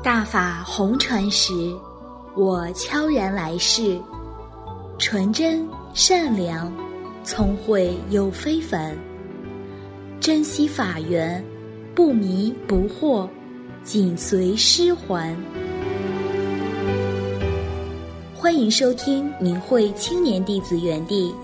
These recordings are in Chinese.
大法红传时，我悄然来世，纯真善良，聪慧又非凡，珍惜法缘，不迷不惑，紧随师还。欢迎收听明慧青年弟子园地。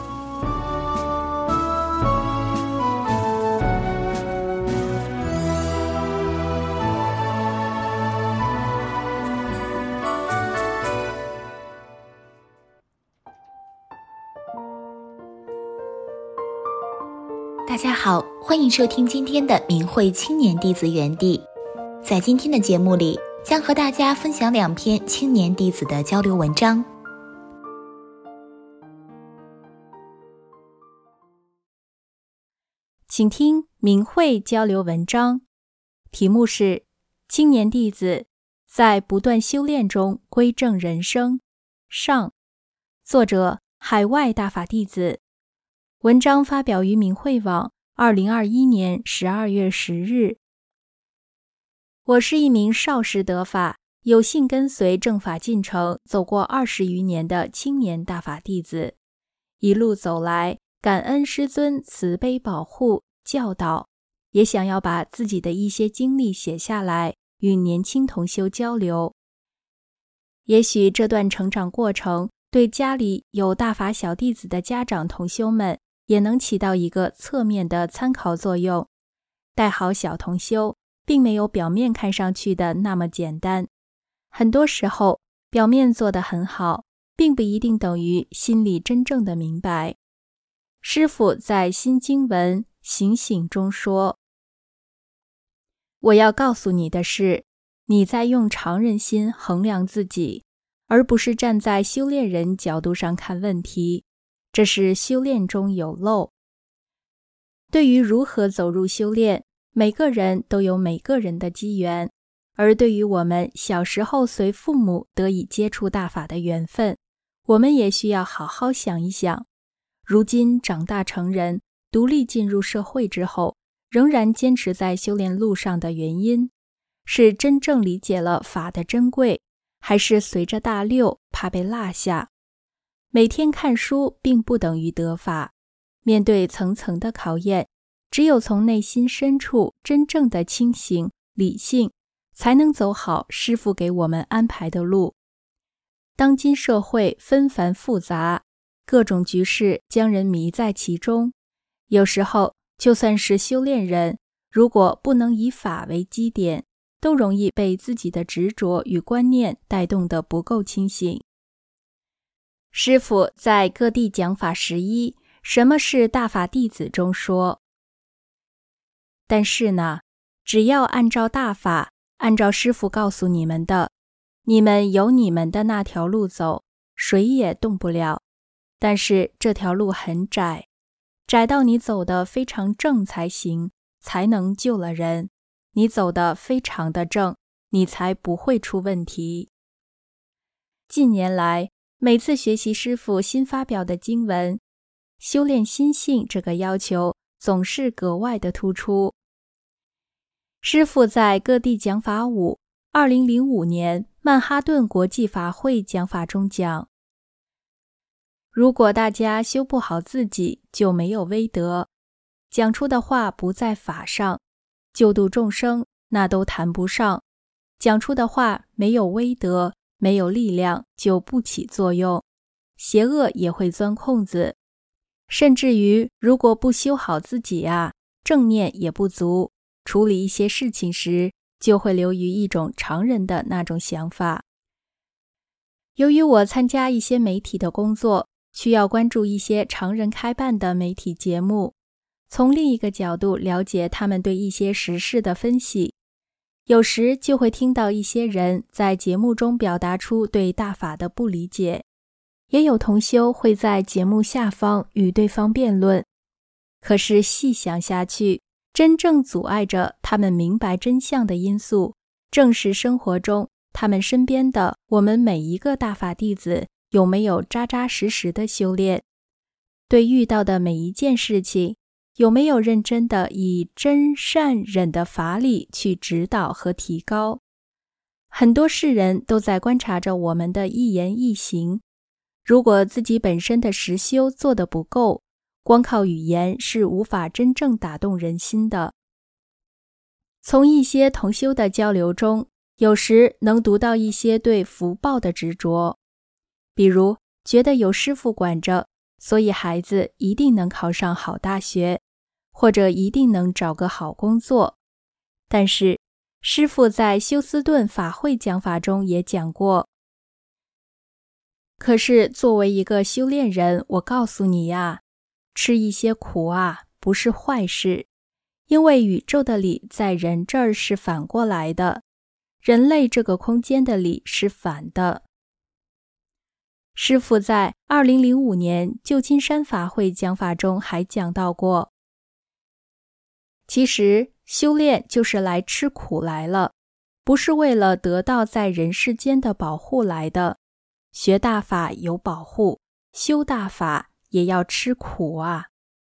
大家好，欢迎收听今天的明慧青年弟子园地。在今天的节目里，将和大家分享2篇青年弟子的交流文章。 请听明慧交流文章，题目是青年弟子在不断修炼中归正人生上，作者海外大法弟子。文章发表于明慧网2021年12月10日。我是一名少时得法，有幸跟随正法进程走过20余年的青年大法弟子，一路走来，感恩师尊慈悲保护教导，也想要把自己的一些经历写下来，与年轻同修交流。也许这段成长过程对家里有大法小弟子的家长同修们也能起到一个侧面的参考作用。带好小同修并没有表面看上去的那么简单，很多时候表面做得很好，并不一定等于心里真正的明白。师父在新经文醒醒中说，我要告诉你的是，你在用常人心衡量自己，而不是站在修炼人角度上看问题，这是修炼中有漏。对于如何走入修炼，每个人都有每个人的机缘，而对于我们小时候随父母得以接触大法的缘分，我们也需要好好想一想，如今长大成人，独立进入社会之后，仍然坚持在修炼路上的原因，是真正理解了法的珍贵，还是随着大流怕被落下？每天看书并不等于得法，面对层层的考验，只有从内心深处真正的清醒理性，才能走好师父给我们安排的路。当今社会纷繁复杂，各种局势将人迷在其中，有时候就算是修炼人，如果不能以法为基点，都容易被自己的执着与观念带动得不够清醒。师父在各地讲法11什么是大法弟子中说，但是呢，只要按照大法，按照师父告诉你们的，你们有你们的那条路走，谁也动不了。但是这条路很窄，窄到你走得非常正才行，才能救了人。你走得非常的正，你才不会出问题。近年来，每次学习师父新发表的经文，修炼心性这个要求总是格外的突出。师父在各地讲法5 2005年曼哈顿国际法会讲法中讲，如果大家修不好自己，就没有威德，讲出的话不在法上，救度众生那都谈不上，讲出的话没有威德，没有力量，就不起作用，邪恶也会钻空子。甚至于如果不修好自己啊，正念也不足，处理一些事情时就会流于一种常人的那种想法。由于我参加一些媒体的工作，需要关注一些常人开办的媒体节目，从另一个角度了解他们对一些时事的分析，有时就会听到一些人在节目中表达出对大法的不理解，也有同修会在节目下方与对方辩论。可是细想下去，真正阻碍着他们明白真相的因素，正是生活中他们身边的我们每一个大法弟子有没有扎扎实实的修炼，对遇到的每一件事情有没有认真的以真善忍的法理去指导和提高。 很多世人都在观察着我们的一言一行，如果自己本身的实修做得不够，光靠语言是无法真正打动人心的。从一些同修的交流中，有时能读到一些对福报的执着，比如觉得有师父管着，所以孩子一定能考上好大学，或者一定能找个好工作。但是师父在休斯顿法会讲法中也讲过，可是作为一个修炼人，我告诉你呀，吃一些苦啊，不是坏事，因为宇宙的理在人这儿是反过来的，人类这个空间的理是反的。师父在2005年旧金山法会讲法中还讲到过，其实修炼就是来吃苦来了，不是为了得到在人世间的保护来的。学大法有保护，修大法也要吃苦啊。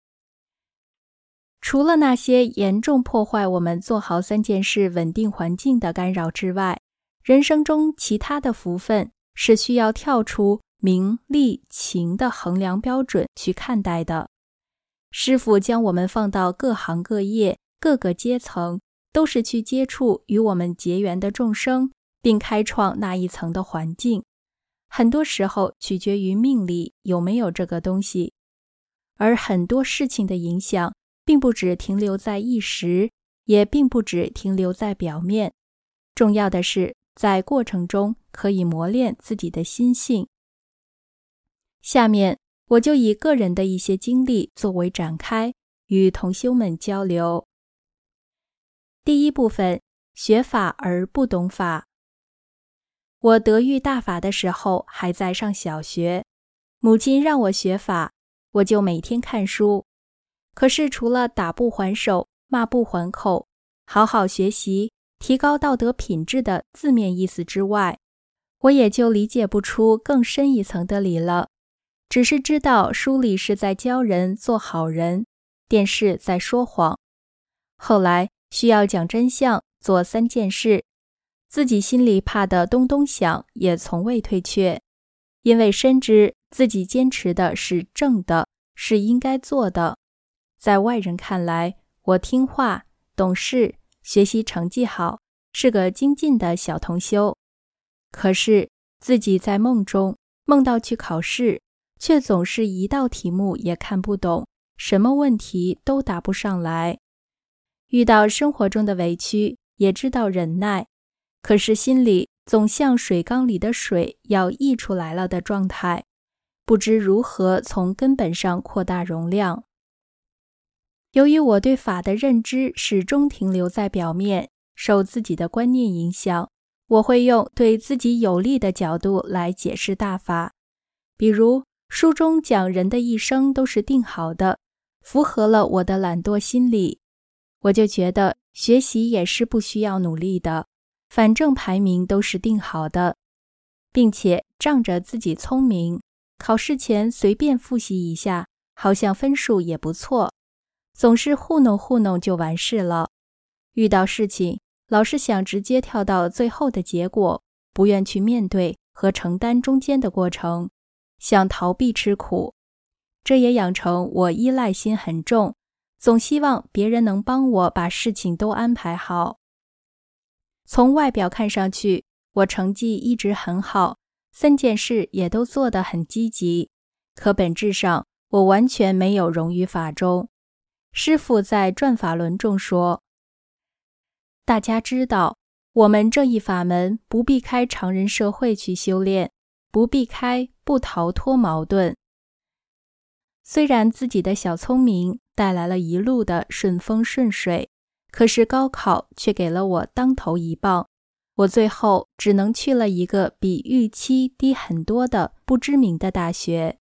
除了那些严重破坏我们做好3件事稳定环境的干扰之外，人生中其他的福分是需要跳出名利情的衡量标准去看待的。师父将我们放到各行各业、各个阶层，都是去接触与我们结缘的众生，并开创那一层的环境。很多时候取决于命里有没有这个东西，而很多事情的影响并不只停留在一时，也并不只停留在表面。重要的是在过程中可以磨练自己的心性。下面我就以个人的一些经历作为展开，与同修们交流。第一部分，学法而不懂法。我得遇大法的时候还在上小学，母亲让我学法，我就每天看书。可是除了打不还手、骂不还口、好好学习、提高道德品质的字面意思之外，我也就理解不出更深一层的理了。只是知道书里是在教人做好人，电视在说谎。后来需要讲真相，做3件事，自己心里怕的咚咚响，也从未退却，因为深知自己坚持的是正的，是应该做的。在外人看来，我听话、懂事、学习成绩好，是个精进的小同修。可是自己在梦中梦到去考试，却总是一道题目也看不懂，什么问题都答不上来。遇到生活中的委屈，也知道忍耐，可是心里总像水缸里的水要溢出来了的状态，不知如何从根本上扩大容量。由于我对法的认知始终停留在表面，受自己的观念影响，我会用对自己有利的角度来解释大法。比如书中讲人的一生都是定好的，符合了我的懒惰心理，我就觉得学习也是不需要努力的，反正排名都是定好的，并且仗着自己聪明，考试前随便复习一下，好像分数也不错，总是糊弄糊弄就完事了。遇到事情老是想直接跳到最后的结果，不愿去面对和承担中间的过程，想逃避吃苦。这也养成我依赖心很重，总希望别人能帮我把事情都安排好。从外表看上去，我成绩一直很好，3件事也都做得很积极，可本质上我完全没有融于法中。师父在转法轮中说，大家知道我们这一法门不避开常人社会去修炼，不避开，不逃脱矛盾。虽然自己的小聪明带来了一路的顺风顺水，可是高考却给了我当头一棒，我最后只能去了一个比预期低很多的不知名的大学。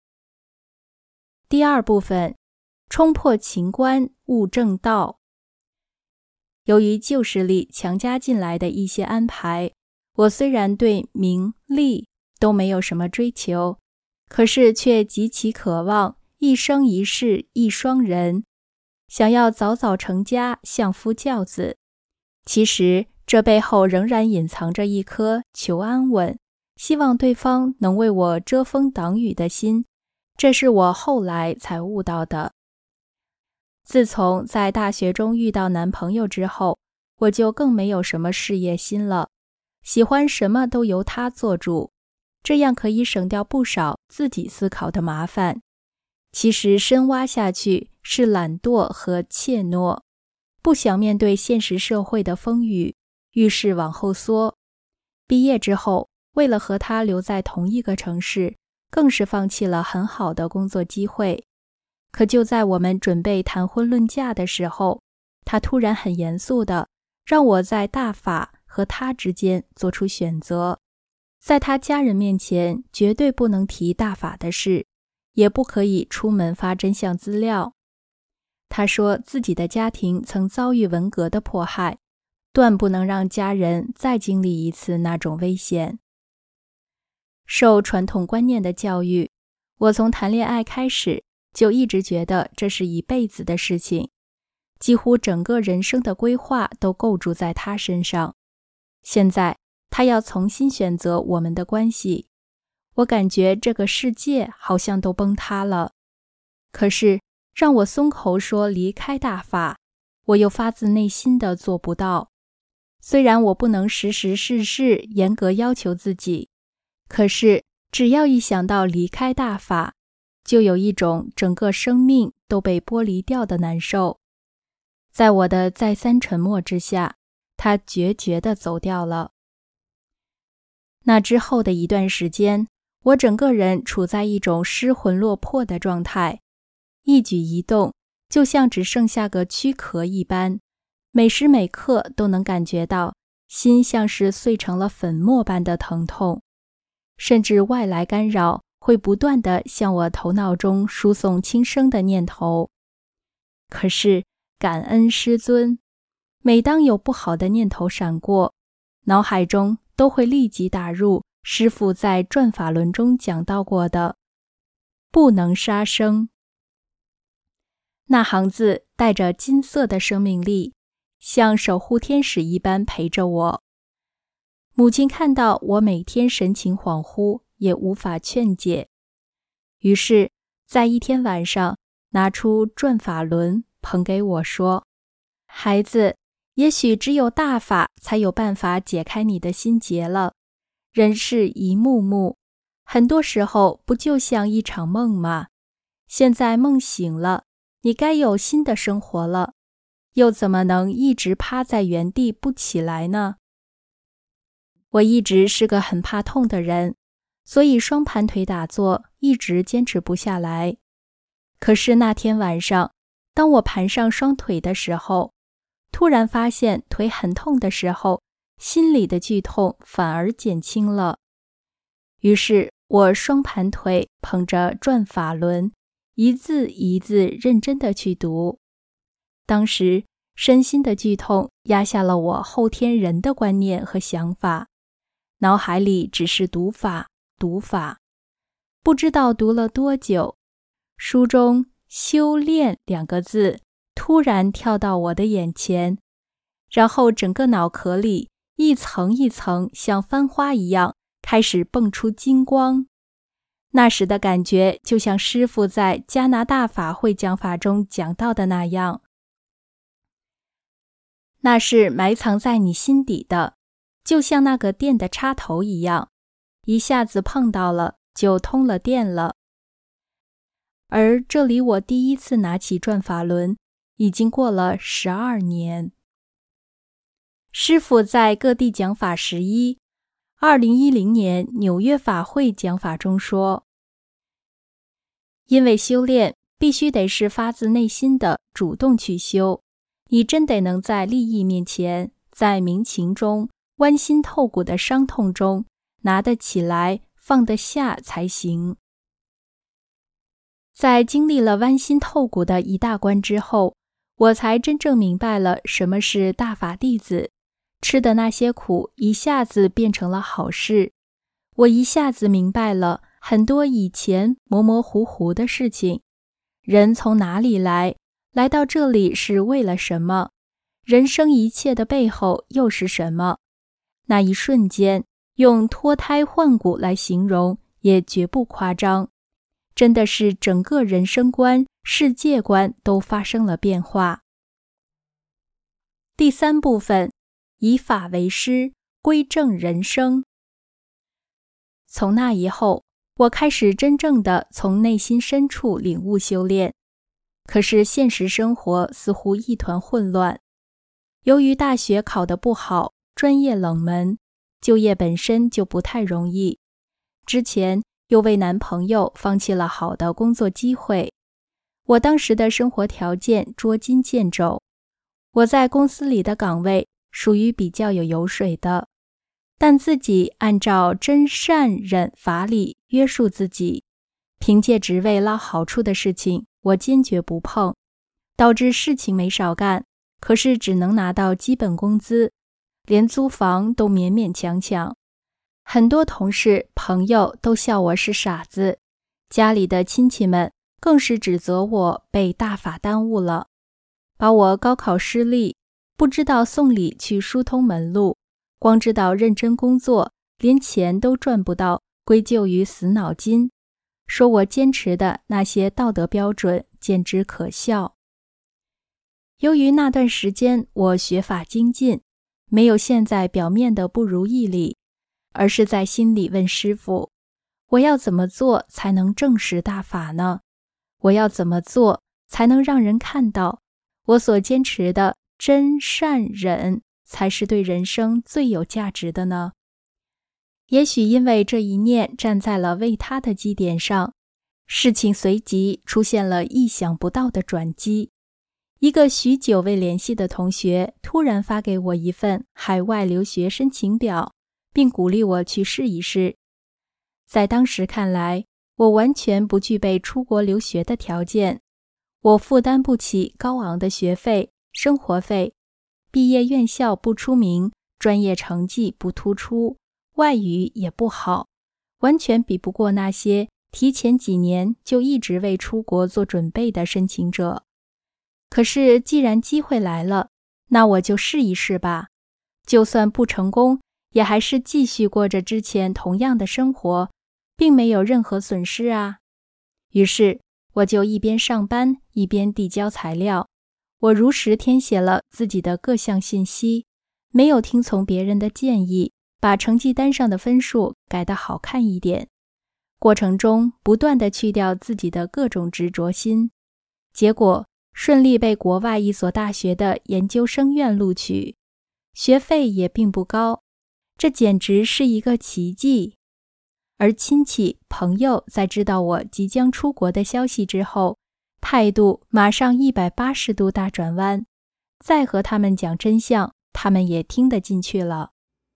第二部分，冲破情关，悟正道。由于旧势力强加进来的一些安排，我虽然对名利都没有什么追求，可是却极其渴望一生一世一双人，想要早早成家，相夫教子。其实这背后仍然隐藏着一颗求安稳，希望对方能为我遮风挡雨的心，这是我后来才悟到的。自从在大学中遇到男朋友之后，我就更没有什么事业心了，喜欢什么都由他做主，这样可以省掉不少自己思考的麻烦。其实深挖下去是懒惰和怯懦，不想面对现实社会的风雨，遇事往后缩。毕业之后，为了和他留在同一个城市，更是放弃了很好的工作机会。可就在我们准备谈婚论嫁的时候，他突然很严肃地让我在大法和他之间做出选择。在他家人面前绝对不能提大法的事，也不可以出门发真相资料。他说自己的家庭曾遭遇文革的迫害，断不能让家人再经历一次那种危险。受传统观念的教育，我从谈恋爱开始就一直觉得这是一辈子的事情，几乎整个人生的规划都构筑在他身上。现在他要重新选择我们的关系，我感觉这个世界好像都崩塌了。可是让我松口说离开大法，我又发自内心的做不到。虽然我不能时时事事严格要求自己，可是只要一想到离开大法，就有一种整个生命都被剥离掉的难受。在我的再三沉默之下，他决绝地走掉了。那之后的一段时间，我整个人处在一种失魂落魄的状态，一举一动就像只剩下个躯壳一般，每时每刻都能感觉到心像是碎成了粉末般的疼痛，甚至外来干扰会不断地向我头脑中输送轻生的念头。可是感恩师尊，每当有不好的念头闪过，脑海中都会立即打入师父在转法轮中讲到过的不能杀生。那行字带着金色的生命力，像守护天使一般陪着我。母亲看到我每天神情恍惚，也无法劝解，于是在一天晚上拿出转法轮捧给我说，孩子，也许只有大法才有办法解开你的心结了。人世一幕幕，很多时候不就像一场梦吗？现在梦醒了，你该有新的生活了，又怎么能一直趴在原地不起来呢？我一直是个很怕痛的人，所以双盘腿打坐一直坚持不下来。可是那天晚上，当我盘上双腿的时候，突然发现腿很痛的时候，心里的剧痛反而减轻了。于是我双盘腿捧着转法轮，一字一字认真地去读。当时身心的剧痛压下了我后天人的观念和想法，脑海里只是读法，读法。不知道读了多久，书中修炼2个字突然跳到我的眼前，然后整个脑壳里一层一层像翻花一样开始蹦出金光。那时的感觉就像师父在加拿大法会讲法中讲到的那样，那是埋藏在你心底的，就像那个电的插头一样，一下子碰到了就通了电了。而这离我第一次拿起转法轮已经过了12年。师父在各地讲法112010年纽约法会讲法中说，因为修炼必须得是发自内心的主动去修，你真得能在利益面前，在民情中，剜心透骨的伤痛中，拿得起来放得下才行。在经历了剜心透骨的一大关之后，我才真正明白了什么是大法弟子，吃的那些苦一下子变成了好事。我一下子明白了很多以前模模糊糊的事情，人从哪里来，来到这里是为了什么， 人生一切的背后又是什么？那一瞬间，用脱胎换骨来形容也绝不夸张，真的是整个人生观、世界观都发生了变化。第3部分，以法为师，归正人生。从那以后，我开始真正的从内心深处领悟修炼。可是现实生活似乎一团混乱。由于大学考得不好，专业冷门，就业本身就不太容易。之前又为男朋友放弃了好的工作机会。我当时的生活条件捉襟见肘。我在公司里的岗位属于比较有油水的，但自己按照真善忍法理约束自己，凭借职位捞好处的事情我坚决不碰，导致事情没少干，可是只能拿到基本工资，连租房都勉勉强强。很多同事朋友都笑我是傻子，家里的亲戚们更是指责我被大法耽误了，把我高考失利，不知道送礼去疏通门路，光知道认真工作，连钱都赚不到，归咎于死脑筋，说我坚持的那些道德标准简直可笑。由于那段时间我学法精进，没有现在表面的不如意里，而是在心里问师父，我要怎么做才能证实大法呢？我要怎么做才能让人看到我所坚持的真善忍才是对人生最有价值的呢？也许因为这一念站在了为他的基点上，事情随即出现了意想不到的转机。一个许久未联系的同学突然发给我一份海外留学申请表，并鼓励我去试一试。在当时看来，我完全不具备出国留学的条件，我负担不起高昂的学费、生活费，毕业院校不出名，专业成绩不突出，外语也不好，完全比不过那些提前几年就一直为出国做准备的申请者。可是既然机会来了，那我就试一试吧。就算不成功，也还是继续过着之前同样的生活，并没有任何损失啊。于是我就一边上班一边递交材料，我如实填写了自己的各项信息，没有听从别人的建议，把成绩单上的分数改得好看一点。过程中不断地去掉自己的各种执着心，结果顺利被国外一所大学的研究生院录取，学费也并不高，这简直是一个奇迹。而亲戚朋友在知道我即将出国的消息之后，态度马上180度大转弯，再和他们讲真相，他们也听得进去了。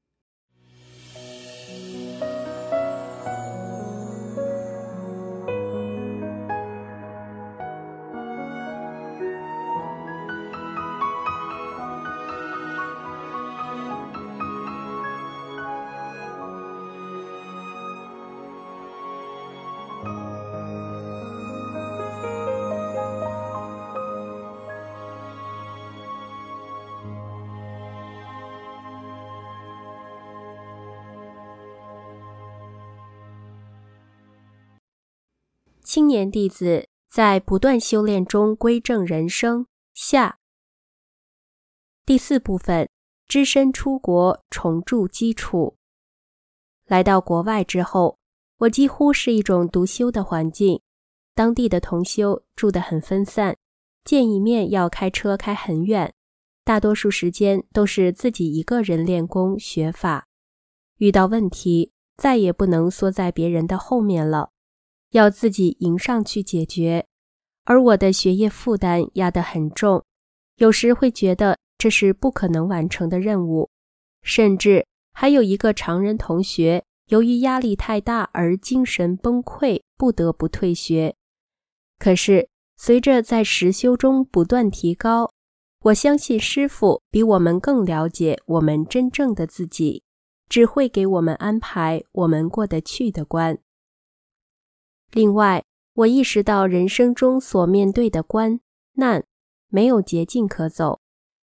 青年弟子在不断修炼中归正人生下。第4部分，只身出国重筑基础。来到国外之后，我几乎是一种独修的环境，当地的同修住得很分散，见一面要开车开很远，大多数时间都是自己一个人练功学法，遇到问题再也不能缩在别人的后面了，要自己迎上去解决，而我的学业负担压得很重，有时会觉得这是不可能完成的任务，甚至还有一个常人同学由于压力太大而精神崩溃，不得不退学。可是随着在实修中不断提高，我相信师父比我们更了解我们真正的自己，只会给我们安排我们过得去的关。另外，我意识到人生中所面对的关难没有捷径可走，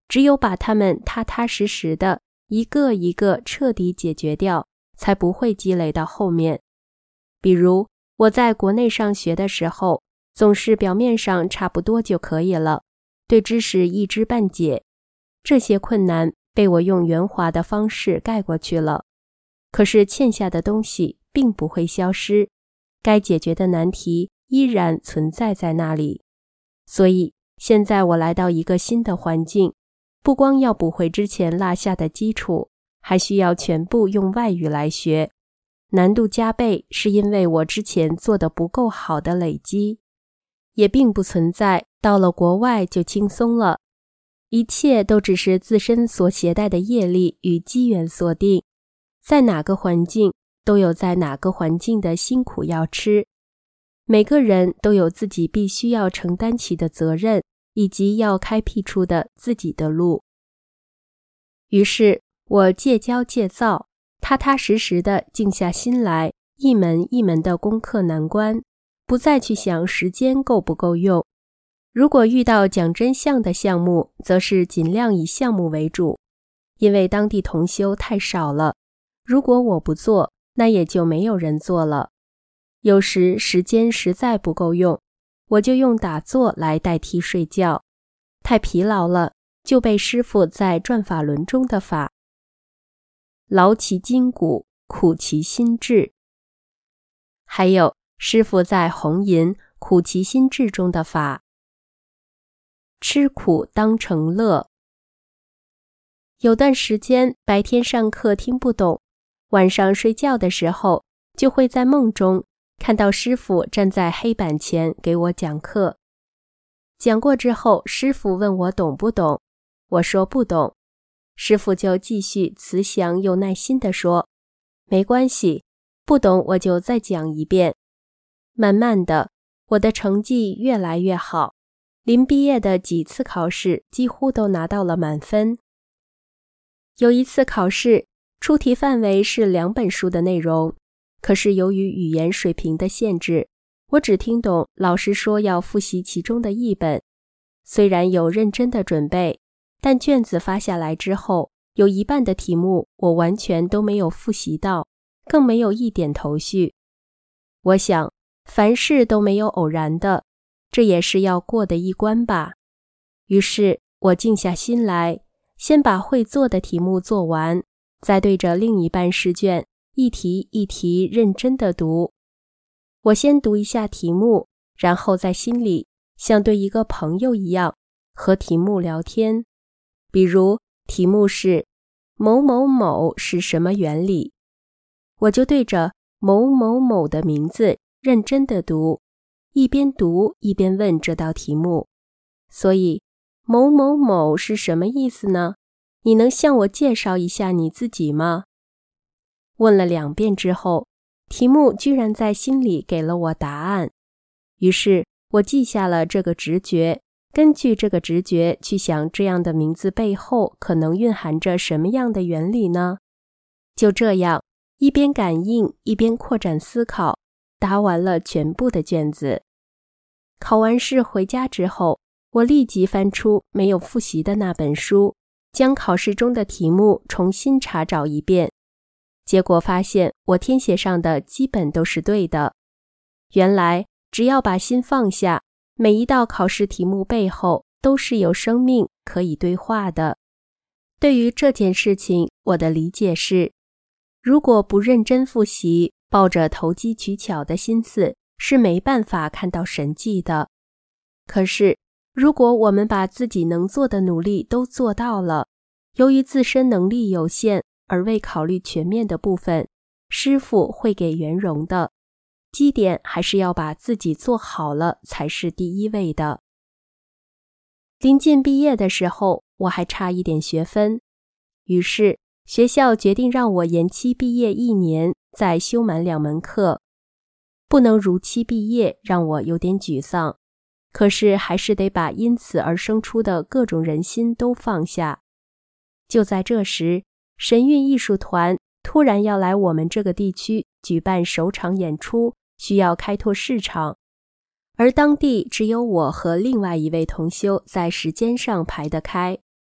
只有把它们踏踏实实的一个一个彻底解决掉，才不会积累到后面。比如我在国内上学的时候，总是表面上差不多就可以了，对知识一知半解，这些困难被我用圆滑的方式盖过去了。可是欠下的东西并不会消失，该解决的难题依然存在在那里。所以现在我来到一个新的环境，不光要补回之前落下的基础，还需要全部用外语来学，难度加倍，是因为我之前做得不够好的累积。也并不存在到了国外就轻松了，一切都只是自身所携带的业力与机缘所定，在哪个环境都有在哪个环境的辛苦要吃，每个人都有自己必须要承担起的责任，以及要开辟出的自己的路。于是我戒骄戒躁，踏踏实实地静下心来，一门一门的攻克难关，不再去想时间够不够用。如果遇到讲真相的项目，则是尽量以项目为主，因为当地同修太少了，如果我不做，那也就没有人做了。有时时间实在不够用，我就用打坐来代替睡觉，太疲劳了，就背师父在转法轮中的法，劳其筋骨，苦其心志。还有师父在红银苦其心志中的法，吃苦当成乐。有段时间白天上课听不懂，晚上睡觉的时候就会在梦中看到师父站在黑板前给我讲课。讲过之后，师父问我懂不懂，我说不懂，师父就继续慈祥又耐心地说，没关系，不懂我就再讲一遍。慢慢的，我的成绩越来越好，临毕业的几次考试几乎都拿到了满分。有一次考试，出题范围是2本书的内容，可是由于语言水平的限制，我只听懂老师说要复习其中的1本。虽然有认真的准备，但卷子发下来之后，有一半的题目我完全都没有复习到，更没有一点头绪。我想，凡事都没有偶然的，这也是要过的一关吧。于是我静下心来，先把会做的题目做完，再对着另一半试卷，一题一题认真地读。我先读一下题目，然后在心里像对一个朋友一样和题目聊天。比如题目是某某某是什么原理，我就对着某某某的名字认真地读，一边读一边问这道题目。所以某某某是什么意思呢？你能向我介绍一下你自己吗？问了2遍之后，题目居然在心里给了我答案。于是我记下了这个直觉，根据这个直觉去想这样的名字背后可能蕴含着什么样的原理呢？就这样，一边感应一边扩展思考，答完了全部的卷子。考完试回家之后，我立即翻出没有复习的那本书，将考试中的题目重新查找一遍。结果发现我填写上的基本都是对的。原来只要把心放下，每一道考试题目背后都是有生命可以对话的。对于这件事情，我的理解是，如果不认真复习，抱着投机取巧的心思，是没办法看到神迹的。可是如果我们把自己能做的努力都做到了，由于自身能力有限而未考虑全面的部分，师父会给圆融的。基点还是要把自己做好了才是第一位的。临近毕业的时候，我还差一点学分，于是学校决定让我延期毕业1年，再修满2门课。不能如期毕业，让我有点沮丧，可是还是得把因此而生出的各种人心都放下。就在这时，神韵艺术团突然要来我们这个地区举办首场演出，需要开拓市场，而当地只有我和另外一位同修在时间上排得开。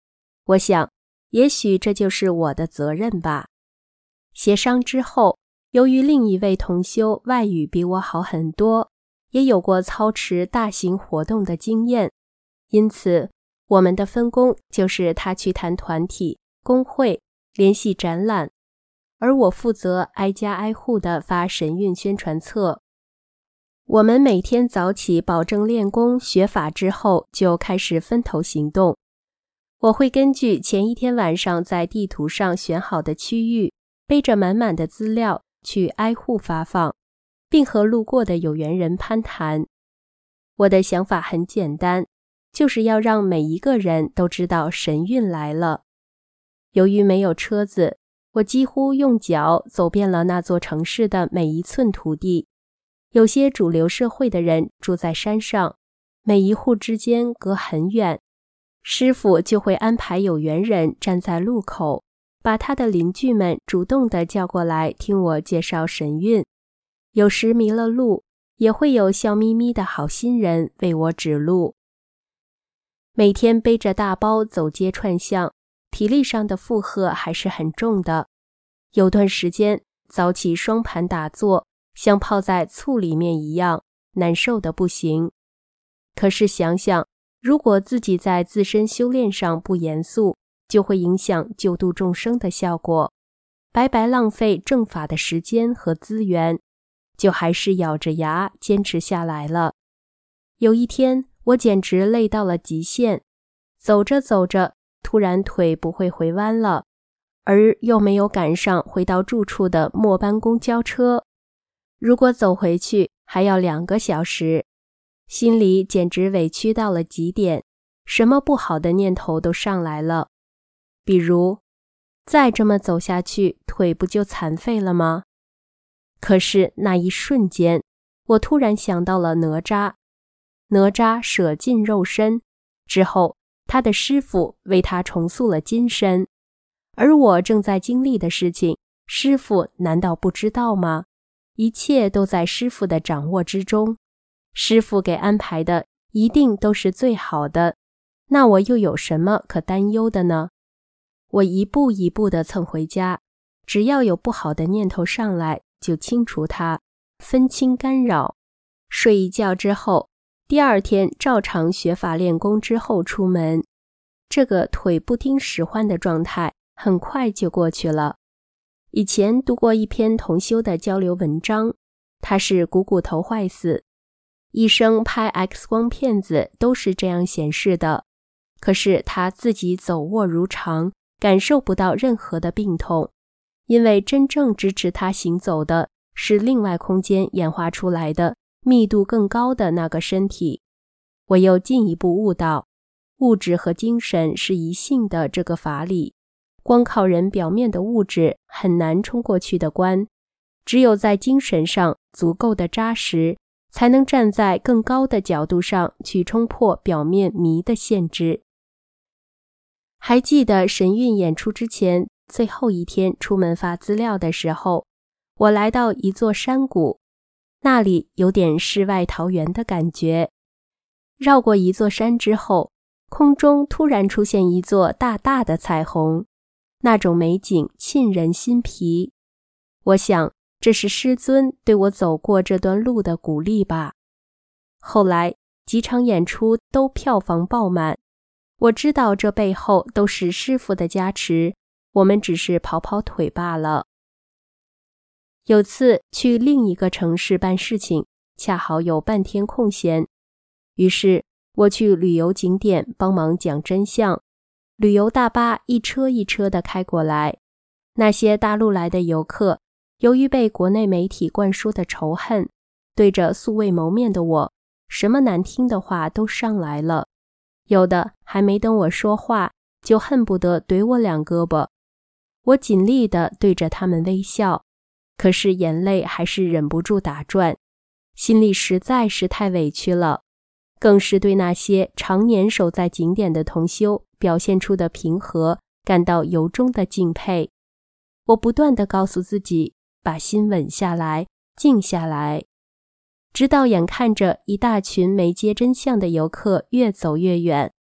我想，也许这就是我的责任吧。协商之后，由于另一位同修外语比我好很多，也有过操持大型活动的经验，因此我们的分工就是他去谈团体、工会、联系展览，而我负责挨家挨户地发神韵宣传册。我们每天早起保证练功学法之后，就开始分头行动。我会根据前一天晚上在地图上选好的区域，背着满满的资料去挨户发放，并和路过的有缘人攀谈。我的想法很简单，就是要让每一个人都知道神韵来了。由于没有车子，我几乎用脚走遍了那座城市的每一寸土地。有些主流社会的人住在山上，每一户之间隔很远，师父就会安排有缘人站在路口，把他的邻居们主动地叫过来听我介绍神韵。有时迷了路，也会有笑眯眯的好心人为我指路。每天背着大包走街串巷，体力上的负荷还是很重的。有段时间早起双盘打坐，像泡在醋里面一样，难受得不行。可是想想，如果自己在自身修炼上不严肃，就会影响救度众生的效果，白白浪费正法的时间和资源，就还是咬着牙坚持下来了。有一天，我简直累到了极限，走着走着，突然腿不会回弯了，而又没有赶上回到住处的末班公交车。如果走回去还要2个小时，心里简直委屈到了极点，什么不好的念头都上来了。比如，再这么走下去，腿不就残废了吗？可是那一瞬间，我突然想到了哪吒。哪吒舍尽肉身之后，他的师父为他重塑了金身，而我正在经历的事情，师父难道不知道吗？一切都在师父的掌握之中，师父给安排的一定都是最好的，那我又有什么可担忧的呢？我一步一步地蹭回家，只要有不好的念头上来，就清除它，分清干扰。睡一觉之后，第2天照常学法练功之后出门，这个腿不听使唤的状态很快就过去了。以前读过一篇同修的交流文章，他是股骨头坏死，医生拍 X 光片子都是这样显示的，可是他自己走卧如常，感受不到任何的病痛，因为真正支持他行走的是另外空间演化出来的密度更高的那个身体。我又进一步悟到，物质和精神是一性的这个法理，光靠人表面的物质很难冲过去的关，只有在精神上足够的扎实，才能站在更高的角度上去冲破表面迷的限制。还记得神韵演出之前最后一天出门发资料的时候，我来到一座山谷，那里有点世外桃源的感觉。绕过一座山之后，空中突然出现一座大大的彩虹，那种美景沁人心脾。我想，这是师尊对我走过这段路的鼓励吧。后来几场演出都票房爆满，我知道这背后都是师父的加持，我们只是跑跑腿罢了。有次去另一个城市办事情，恰好有半天空闲，于是我去旅游景点帮忙讲真相。旅游大巴一车一车地开过来，那些大陆来的游客，由于被国内媒体灌输的仇恨，对着素未谋面的我，什么难听的话都上来了，有的还没等我说话，就恨不得怼我2胳膊。我尽力地对着他们微笑，可是眼泪还是忍不住打转，心里实在是太委屈了，更是对那些常年守在景点的同修表现出的平和感到由衷的敬佩。我不断地告诉自己，把心稳下来，静下来，直到眼看着一大群没接真相的游客越走越远，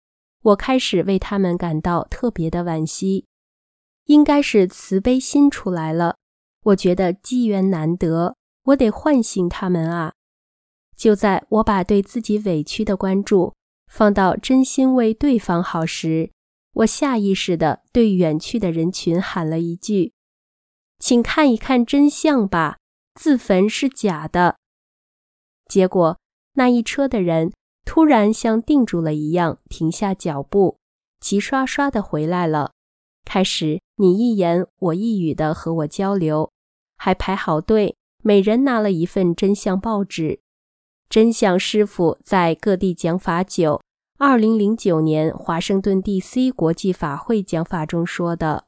我开始为他们感到特别的惋惜。应该是慈悲心出来了，我觉得机缘难得，我得唤醒他们啊。就在我把对自己委屈的关注放到真心为对方好时，我下意识地对远去的人群喊了一句：请看一看真相吧，自焚是假的。结果那一车的人突然像定住了一样停下脚步，齐刷刷地回来了，开始你一言我一语地和我交流，还排好队，每人拿了一份真相报纸。真相师傅在各地讲法久2009年华盛顿 DC 国际法会讲法中说的，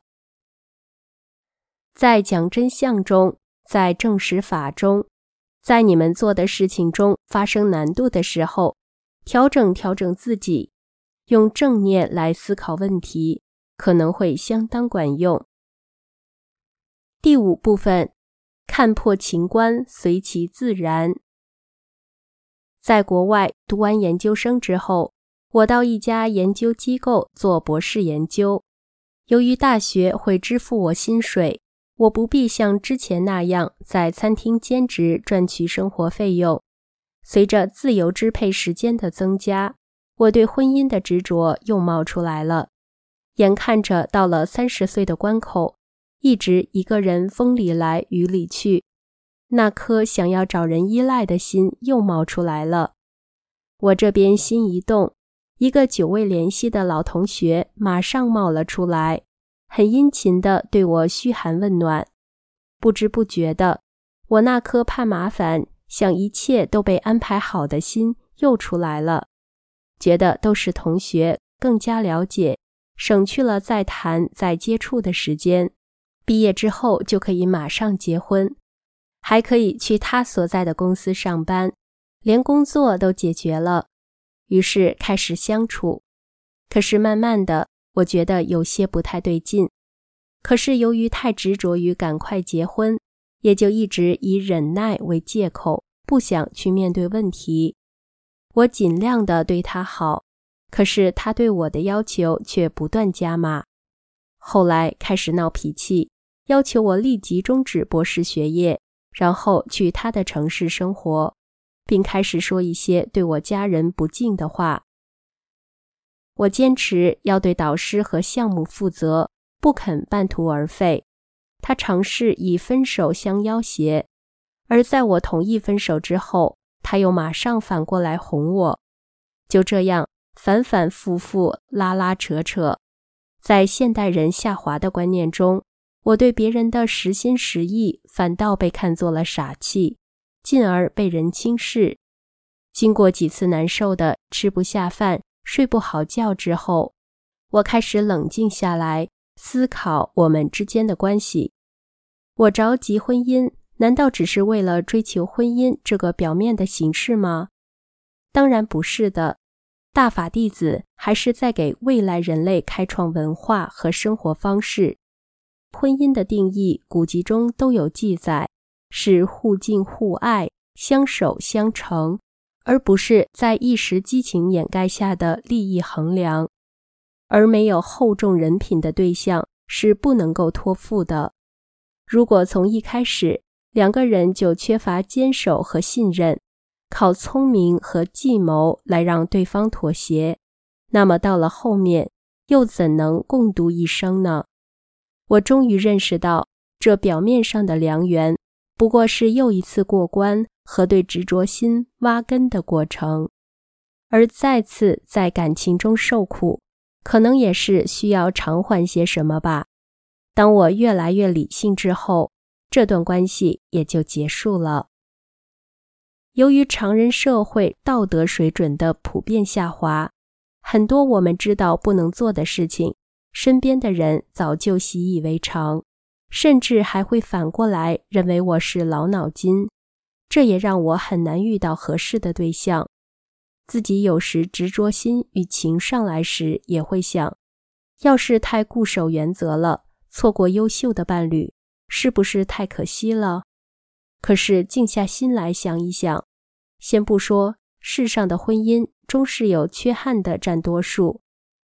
在讲真相中，在证实法中，在你们做的事情中发生难度的时候，调整自己，用正念来思考问题，可能会相当管用。第5部分，看破情关，随其自然。在国外读完研究生之后，我到一家研究机构做博士研究。由于大学会支付我薪水，我不必像之前那样在餐厅兼职赚取生活费用。随着自由支配时间的增加，我对婚姻的执着又冒出来了。眼看着到了30岁的关口，一直一个人风里来雨里去，那颗想要找人依赖的心又冒出来了。我这边心一动，一个久未联系的老同学马上冒了出来，很殷勤地对我嘘寒问暖。不知不觉的，我那颗怕麻烦想一切都被安排好的心又出来了，觉得都是同学，更加了解，省去了再谈再接触的时间，毕业之后就可以马上结婚，还可以去他所在的公司上班，连工作都解决了。于是开始相处。可是慢慢的，我觉得有些不太对劲。可是由于太执着于赶快结婚，也就一直以忍耐为借口，不想去面对问题。我尽量的对他好，可是他对我的要求却不断加码。后来开始闹脾气，要求我立即终止博士学业，然后去他的城市生活，并开始说一些对我家人不敬的话。我坚持要对导师和项目负责，不肯半途而废。他尝试以分手相要挟，而在我同意分手之后，他又马上反过来哄我。就这样反反复复，拉拉扯扯。在现代人下滑的观念中，我对别人的实心实意反倒被看作了傻气，进而被人轻视。经过几次难受的吃不下饭、睡不好觉之后，我开始冷静下来，思考我们之间的关系。我着急婚姻，难道只是为了追求婚姻这个表面的形式吗？当然不是的。大法弟子还是在给未来人类开创文化和生活方式。婚姻的定义，古籍中都有记载，是互敬互爱，相守相成，而不是在一时激情掩盖下的利益衡量。而没有厚重人品的对象是不能够托付的。如果从一开始两个人就缺乏坚守和信任，靠聪明和计谋来让对方妥协，那么到了后面又怎能共度一生呢？我终于认识到，这表面上的良缘不过是又一次过关和对执着心挖根的过程，而再次在感情中受苦，可能也是需要偿还些什么吧。当我越来越理性之后，这段关系也就结束了。由于常人社会道德水准的普遍下滑，很多我们知道不能做的事情，身边的人早就习以为常，甚至还会反过来认为我是老脑筋，这也让我很难遇到合适的对象。自己有时执着心与情上来时，也会想，要是太固守原则了，错过优秀的伴侣，是不是太可惜了？可是静下心来想一想，先不说世上的婚姻终是有缺憾的占多数，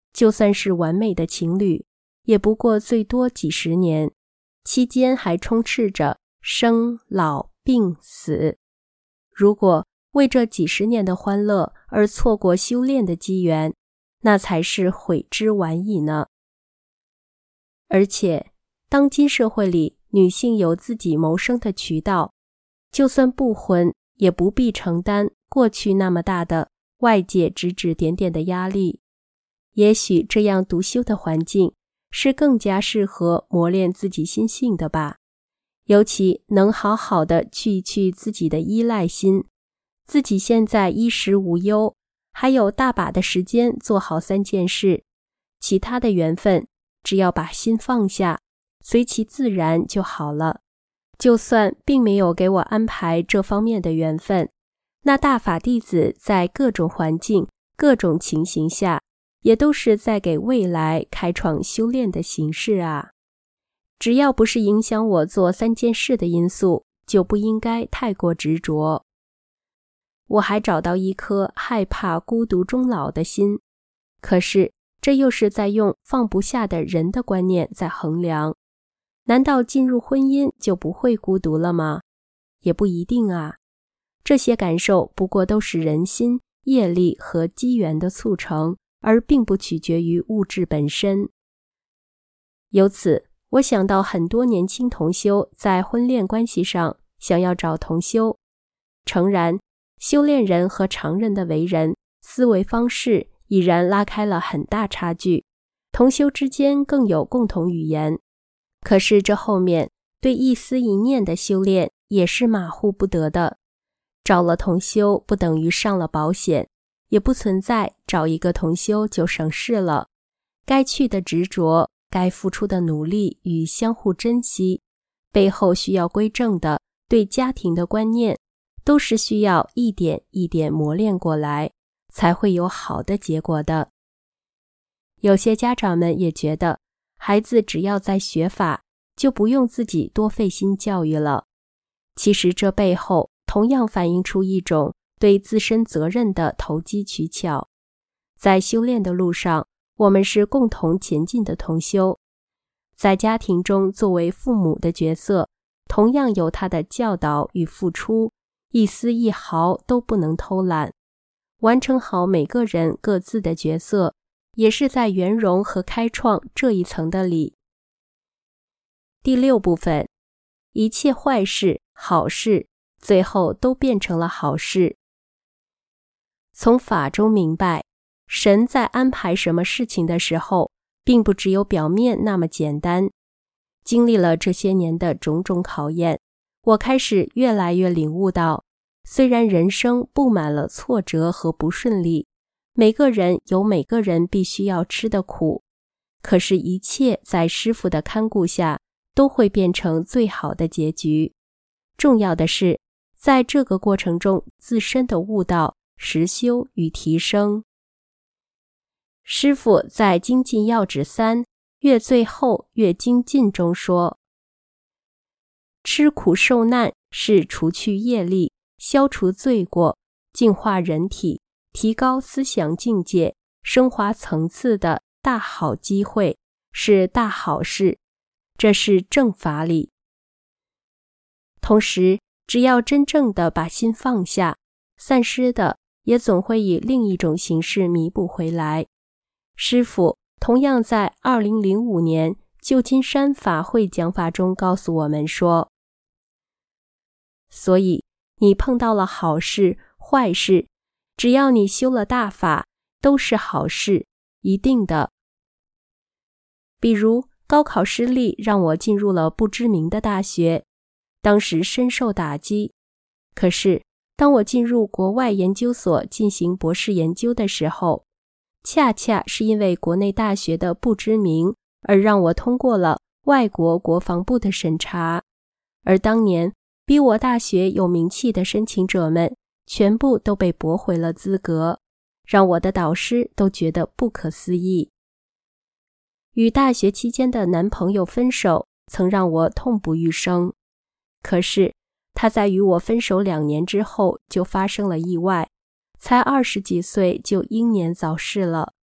就算是完美的情侣，也不过最多几十年，期间还充斥着生老病死。如果为这几十年的欢乐而错过修炼的机缘，那才是悔之晚矣呢。而且，当今社会里女性有自己谋生的渠道，就算不婚，也不必承担过去那么大的外界指指点点的压力。也许这样独修的环境是更加适合磨练自己心性的吧。尤其能好好的去一去自己的依赖心，自己现在衣食无忧，还有大把的时间做好3件事，其他的缘分只要把心放下，随其自然就好了。就算并没有给我安排这方面的缘分，那大法弟子在各种环境、各种情形下，也都是在给未来开创修炼的形式啊。只要不是影响我做3件事的因素，就不应该太过执着。我还找到一颗害怕孤独终老的心，可是这又是在用放不下的人的观念在衡量。难道进入婚姻就不会孤独了吗？也不一定啊。这些感受不过都是人心、业力和机缘的促成，而并不取决于物质本身。由此，我想到很多年轻同修在婚恋关系上想要找同修。诚然，修炼人和常人的为人、思维方式已然拉开了很大差距，同修之间更有共同语言。可是这后面对一思一念的修炼也是马虎不得的。找了同修不等于上了保险，也不存在找一个同修就省事了。该去的执着，该付出的努力与相互珍惜，背后需要归正的对家庭的观念，都是需要一点一点磨练过来，才会有好的结果的。有些家长们也觉得，孩子只要在学法，就不用自己多费心教育了。其实这背后同样反映出一种对自身责任的投机取巧。在修炼的路上，我们是共同前进的同修。在家庭中作为父母的角色，同样有他的教导与付出，一丝一毫都不能偷懒。完成好每个人各自的角色，也是在圆融和开创这一层的理。第6部分，一切坏事、好事，最后都变成了好事。从法中明白，神在安排什么事情的时候，并不只有表面那么简单。经历了这些年的种种考验，我开始越来越领悟到，虽然人生布满了挫折和不顺利，每个人有每个人必须要吃的苦，可是一切在师父的看顾下，都会变成最好的结局。重要的是，在这个过程中自身的悟道、实修与提升。师父在精进要旨3越最后越精进中说，吃苦受难是除去业力、消除罪过、净化人体、提高思想境界、升华层次的大好机会，是大好事，这是正法理。同时，只要真正的把心放下，散失的也总会以另一种形式弥补回来。师父同样在2005年旧金山法会讲法中告诉我们说，所以你碰到了好事、坏事，只要你修了大法，都是好事，一定的。比如高考失利让我进入了不知名的大学，当时深受打击。可是当我进入国外研究所进行博士研究的时候，恰恰是因为国内大学的不知名，而让我通过了外国国防部的审查。而当年比我大学有名气的申请者们，全部都被驳回了资格，让我的导师都觉得不可思议。与大学期间的男朋友分手，曾让我痛不欲生。可是他在与我分手2年之后就发生了意外，才20几岁就英年早逝了。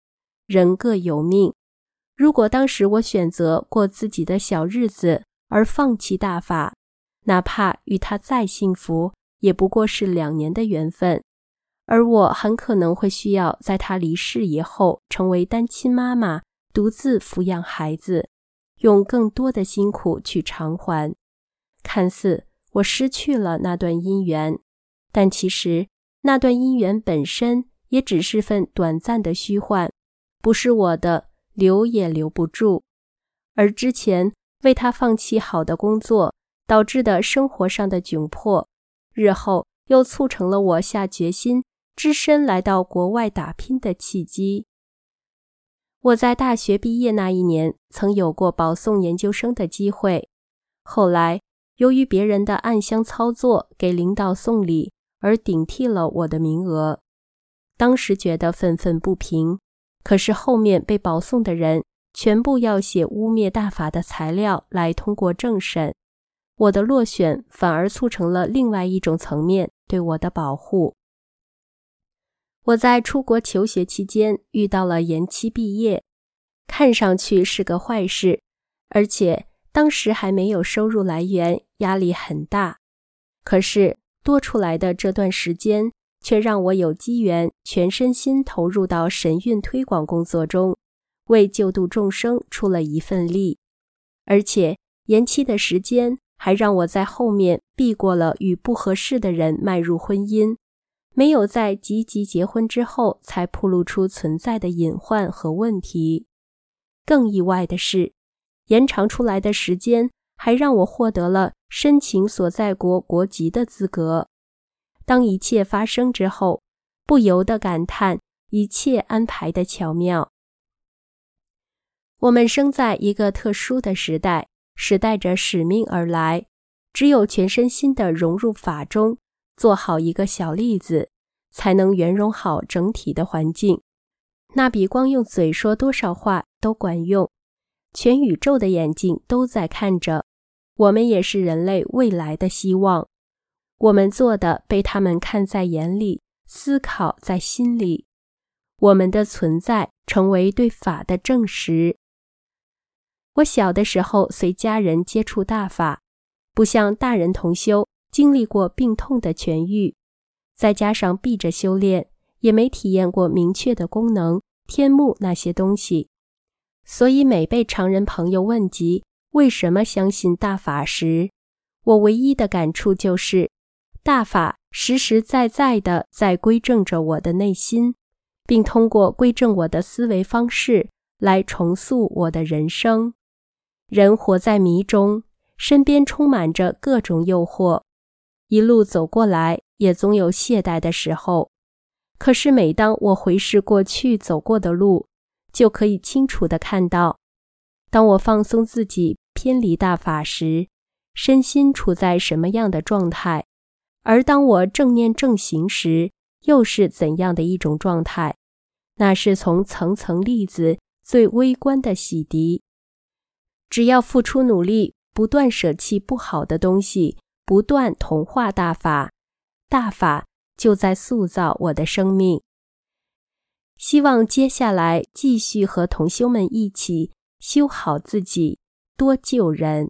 人各有命。如果当时我选择过自己的小日子而放弃大法，哪怕与他再幸福，也不过是2年的缘分，而我很可能会需要在他离世以后成为单亲妈妈，独自抚养孩子，用更多的辛苦去偿还。看似我失去了那段姻缘，但其实那段姻缘本身也只是份短暂的虚幻，不是我的，留也留不住。而之前为他放弃好的工作导致的生活上的窘迫，日后又促成了我下决心只身来到国外打拼的契机。我在大学毕业那一年曾有过保送研究生的机会，后来由于别人的暗箱操作给领导送礼而顶替了我的名额，当时觉得愤愤不平，可是后面被保送的人全部要写污蔑大法的材料来通过政审，我的落选反而促成了另外一种层面对我的保护。我在出国求学期间遇到了延期毕业，看上去是个坏事，而且当时还没有收入来源，压力很大。可是多出来的这段时间却让我有机缘全身心投入到神韵推广工作中，为救度众生出了一份力。而且延期的时间还让我在后面避过了与不合适的人迈入婚姻，没有在积极结婚之后才暴露出存在的隐患和问题。更意外的是，延长出来的时间还让我获得了申请所在国国籍的资格。当一切发生之后，不由得感叹一切安排的巧妙。我们生在一个特殊的时代，是带着使命而来，只有全身心地融入法中，做好一个小例子，才能圆融好整体的环境。那比光用嘴说多少话都管用，全宇宙的眼睛都在看着，我们也是人类未来的希望。我们做的被他们看在眼里，思考在心里，我们的存在成为对法的证实。我小的时候随家人接触大法，不像大人同修经历过病痛的痊愈，再加上闭着修炼，也没体验过明确的功能、天目那些东西。所以每被常人朋友问及为什么相信大法时，我唯一的感触就是，大法实实在在地在归正着我的内心，并通过归正我的思维方式来重塑我的人生。人活在迷中，身边充满着各种诱惑，一路走过来也总有懈怠的时候。可是每当我回视过去走过的路，就可以清楚地看到，当我放松自己偏离大法时，身心处在什么样的状态，而当我正念正行时，又是怎样的一种状态。那是从层层粒子最微观的洗涤。只要付出努力，不断舍弃不好的东西，不断同化大法，大法就在塑造我的生命。希望接下来继续和同修们一起修好自己，多救人。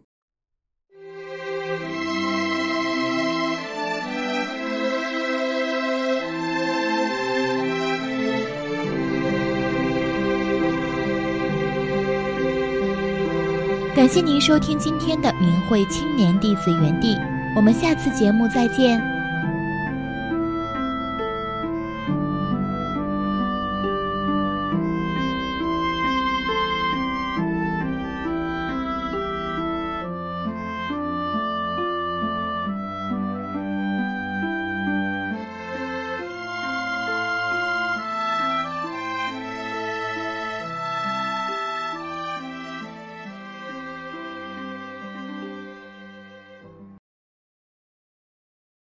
感谢您收听今天的明慧青年弟子园地，我们下次节目再见。